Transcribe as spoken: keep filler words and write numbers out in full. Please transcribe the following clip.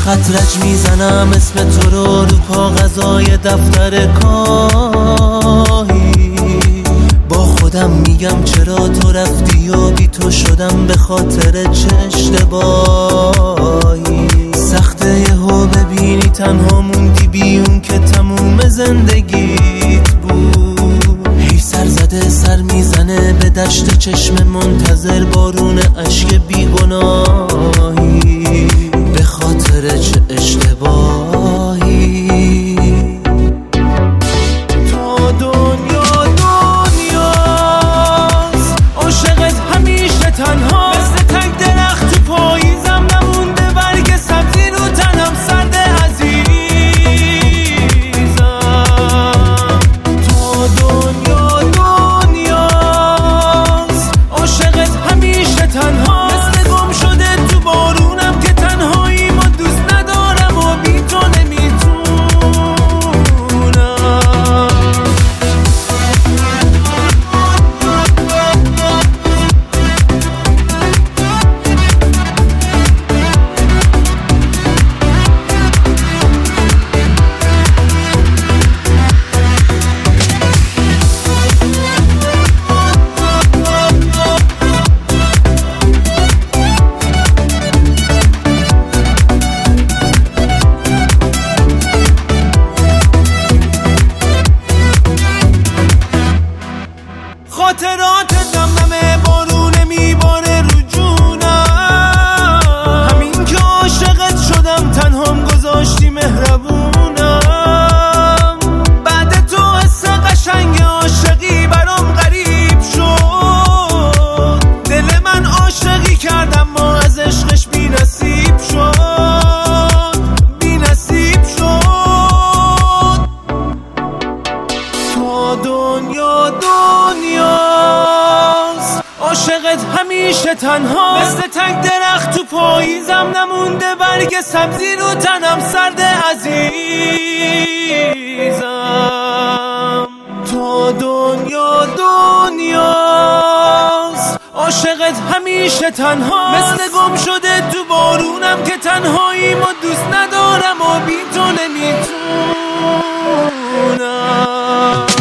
خط رج میزنم اسم تو رو رو کاغذای دفتر کاهی. با خودم میگم چرا تو رفتی و بی تو شدم، به خاطر چه اشتباهی. سخته یهو ببینی تنها موندی بیون که تموم زندگیت بود. هی سر زده سر میزنه به دشت چشم منتظر بارون اشک بیگناهی. به خاطر چه اشتباهی. تو دنیا دنیاست، عاشقت همیشه تنها، مثل تک درخت تو پاییزم نمونده برگ سبزی رو تنم سرد عزیزم. تو دنیا دنیاست، عاشقت همیشه تنها، مثل گم شده تو بارونم که تنهاییمو دوست ندارم و بی تو نمیتونم. خاطرات دمدمه بارونه میباره رو جونم، همین که عاشقت شدم تنهام گذاشتی مهربونم. بعد تو حس قشنگ عاشقی برام غریب شد، دل من عاشقی کردم ما از عشقش بی نصیب شد، بی نصیب شد. تو دنیا دنیاست، عاشقت همیشه تنها، مثل تک درخت تو پاییزم نمونده برگ سبزی رو تنم سرد عزیزم. تو دنیا دنیاست، عاشقت همیشه تنها، مثل گم شده تو بارونم که تنهاییمو دوست ندارم و بی تو نمیتونم.